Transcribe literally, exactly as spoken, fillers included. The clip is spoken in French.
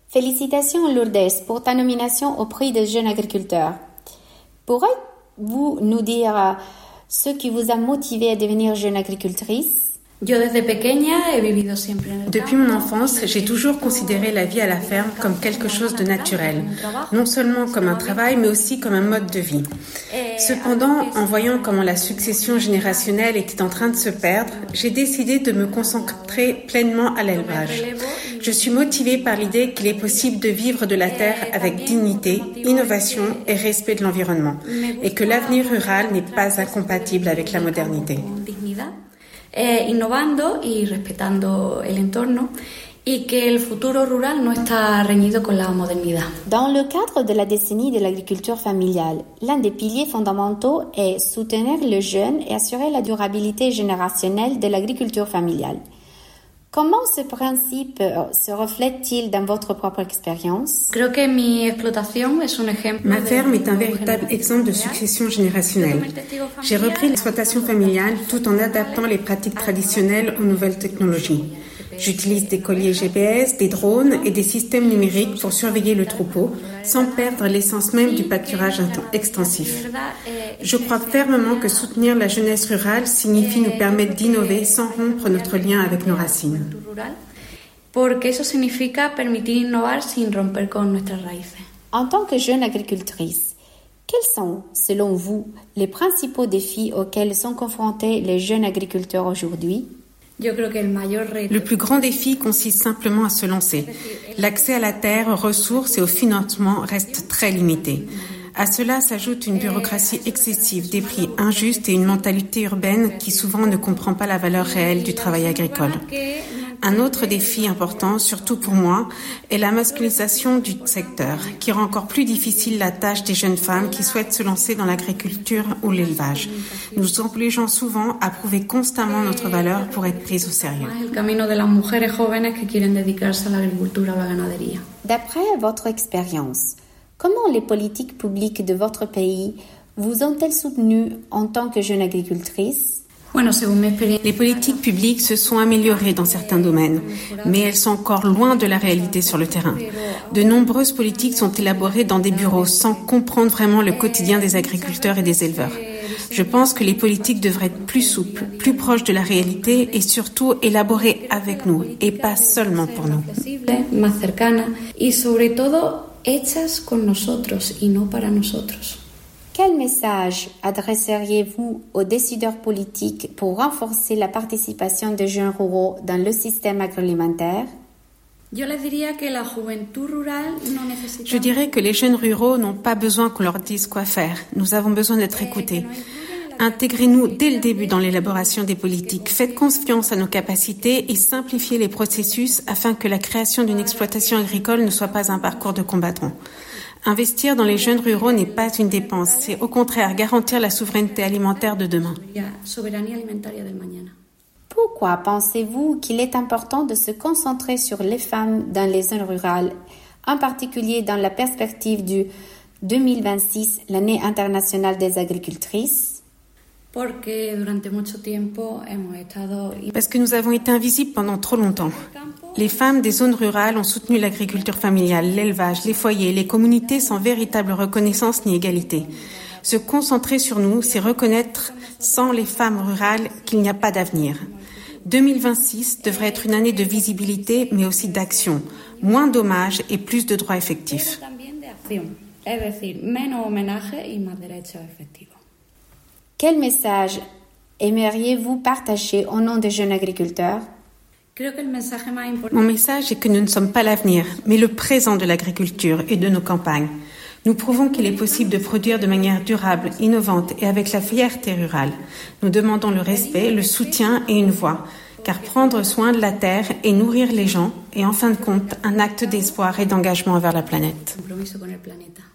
Félicitations Lourdes pour ta nomination au prix des jeunes agriculteurs. Pourriez-vous nous dire ce qui vous a motivé à devenir jeune agricultrice? Depuis mon enfance, j'ai toujours considéré la vie à la ferme comme quelque chose de naturel, non seulement comme un travail, mais aussi comme un mode de vie. Cependant, en voyant comment la succession générationnelle était en train de se perdre, j'ai décidé de me concentrer pleinement à l'élevage. Je suis motivée par l'idée qu'il est possible de vivre de la terre avec dignité, innovation et respect de l'environnement, et que l'avenir rural n'est pas incompatible avec la modernité. Eh, innovando y respetando el entorno y que el futuro rural no está reñido con la modernidad. Dans le cadre de la décennie de l'agriculture familiale, l'un des piliers fondamentaux est soutenir le jeune et assurer la durabilité générationnelle de l'agriculture familiale. Comment ce principe se reflète-t-il dans votre propre expérience? Creo que mi explotación es un ejemplo. Ma ferme est un véritable exemple de succession générationnelle. J'ai repris l'exploitation familiale tout en adaptant les pratiques traditionnelles aux nouvelles technologies. J'utilise des colliers G P S, des drones et des systèmes numériques pour surveiller le troupeau, sans perdre l'essence même du pâturage extensif. Je crois fermement que soutenir la jeunesse rurale signifie nous permettre d'innover sans rompre notre lien avec nos racines. Porque eso significa permitir innovar sin romper con nuestras raíces. En tant que jeune agricultrice, quels sont, selon vous, les principaux défis auxquels sont confrontés les jeunes agriculteurs aujourd'hui? Le plus grand défi consiste simplement à se lancer. L'accès à la terre, aux ressources et au financement reste très limité. À cela s'ajoute une bureaucratie excessive, des prix injustes et une mentalité urbaine qui souvent ne comprend pas la valeur réelle du travail agricole. Un autre défi important, surtout pour moi, est la masculinisation du secteur, qui rend encore plus difficile la tâche des jeunes femmes qui souhaitent se lancer dans l'agriculture ou l'élevage. Nous obligeons souvent à prouver constamment notre valeur pour être prises au sérieux. D'après votre expérience, comment les politiques publiques de votre pays vous ont-elles soutenue en tant que jeune agricultrice? Les politiques publiques se sont améliorées dans certains domaines, mais elles sont encore loin de la réalité sur le terrain. De nombreuses politiques sont élaborées dans des bureaux sans comprendre vraiment le quotidien des agriculteurs et des éleveurs. Je pense que les politiques devraient être plus souples, plus proches de la réalité et surtout élaborées avec nous et pas seulement pour nous. Quel message adresseriez-vous aux décideurs politiques pour renforcer la participation des jeunes ruraux dans le système agroalimentaire? Je dirais que les jeunes ruraux n'ont pas besoin qu'on leur dise quoi faire. Nous avons besoin d'être écoutés. Intégrez-nous dès le début dans l'élaboration des politiques. Faites confiance à nos capacités et simplifiez les processus afin que la création d'une exploitation agricole ne soit pas un parcours de combattant. Investir dans les jeunes ruraux n'est pas une dépense, c'est au contraire garantir la souveraineté alimentaire de demain. Pourquoi pensez-vous qu'il est important de se concentrer sur les femmes dans les zones rurales, en particulier dans la perspective du deux mille vingt-six, l'année internationale des agricultrices? Parce que nous avons été invisibles pendant trop longtemps. Les femmes des zones rurales ont soutenu l'agriculture familiale, l'élevage, les foyers, les communautés sans véritable reconnaissance ni égalité. Se concentrer sur nous, c'est reconnaître sans les femmes rurales qu'il n'y a pas d'avenir. deux mille vingt-six devrait être une année de visibilité, mais aussi d'action. Moins d'hommages et plus de droits effectifs. Quel message aimeriez-vous partager au nom des jeunes agriculteurs? Mon message est que nous ne sommes pas l'avenir, mais le présent de l'agriculture et de nos campagnes. Nous prouvons qu'il est possible de produire de manière durable, innovante et avec la fierté rurale. Nous demandons le respect, le soutien et une voix, car prendre soin de la terre et nourrir les gens est en fin de compte un acte d'espoir et d'engagement envers la planète.